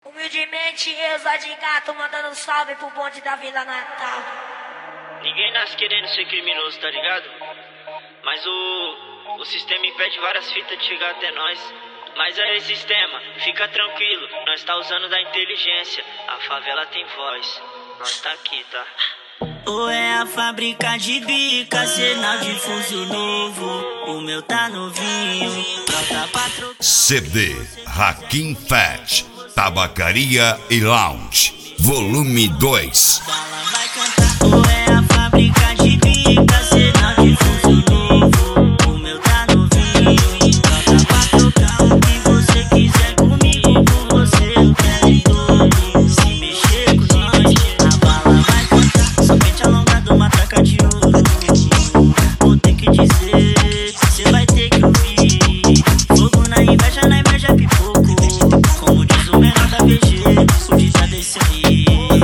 Humildemente eu, Zé de Gato, mandando salve pro bonde da Vila Natal. Ninguém nasce querendo ser criminoso, tá ligado? Mas o sistema impede várias fitas de chegar até nós. Mas aí, sistema, fica tranquilo, nós tá usando da inteligência. A favela tem voz, nós tá aqui, tá? Ou é a fábrica de bica, sinal de fuso novo. O meu tá novinho, pronta pra trocar. CD Hakim Fat, Tabacaria e Lounge, Volume 2. Bala vai cantar. Ou é a fábrica de bica, sinal de fuso novo. O meu tá novinho, pronta pra trocar. O que você quiser comigo, com você eu quero em dobro. Se mexer com nós, a bala vai cantar. Somente alongado, uma taca de ouro. Vou ter que dizer, cê vai ter que ouvir. Fogo na inveja é pipoco. Como diz o menor da BG, o dia desse aí.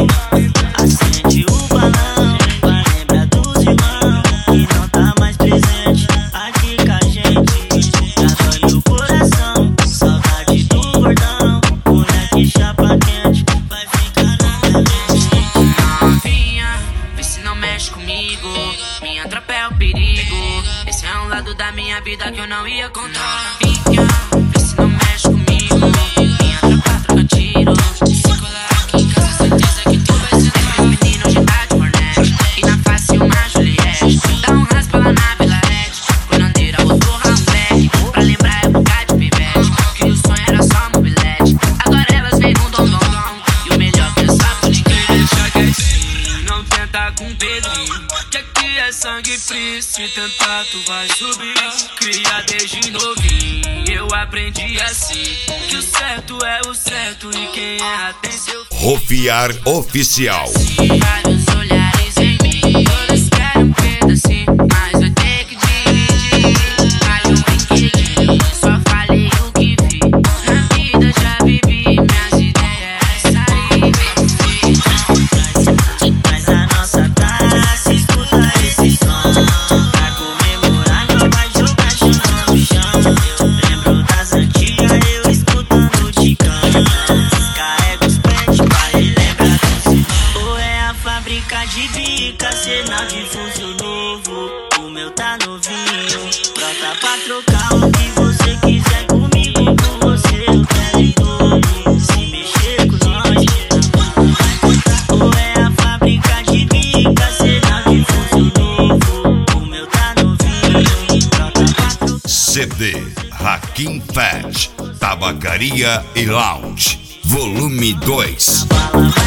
Acende o balão, vai lembrar dos irmãos que não tá mais presente aqui com a gente. Já dói no coração, saudade do gordão. Moleque chapa quente, vai ficar na minha mente. Novinha, vê se não mexe comigo. Minha tropa é o perigo. Esse é um lado da minha vida que eu não ia controlar. Novinha, vê se não mexe comigo. Minha tropa troca tiro. Se colar aqui em casa, certeza que tu vai ser meu menino de idade Hornet. E na face uma Juliette. Dá um raspa lá na Vila Red. Corandeira, botou Rambeck. Pra lembrar a época de pivete. Que o sonho era só mobilete. Agora elas vêm com dom. E o melhor que eu sabe ninguém. Deixa que assim, não tenta com Pedrinho. Que aqui é sangue frio. Se tentar tu vai subir. Cria desde novinho, eu aprendi assim. Que o certo é o certo e quem erra tem seu fim. Rofiar Oficial. Vários olhares em mim, todos querem um pedacinho, mas vai ter que dividir. Caiu um brinquedinho, só falei o que vi. Na vida já vivi, minhas ideias é sair. Mas a nossa taça, escuta esse som. Pra comemorar, nós vai jogar chão no chão. Eu lembro das antigas, eu escutando Ticão. Carrega os pets pra relembrar dos irmãos. Ou é a fábrica de bica, sinal de fuso novo. O meu tá novinho, pronta pra trocar. O que você quiser comigo, com você eu quero em dobro. Se mexer com nós, ou é a fábrica de bica, sinal de fuso novo. O meu tá novinho, pronta pra trocar. CD Hakim Fat, Tabacaria e Lounge, Volume 2. Bala vai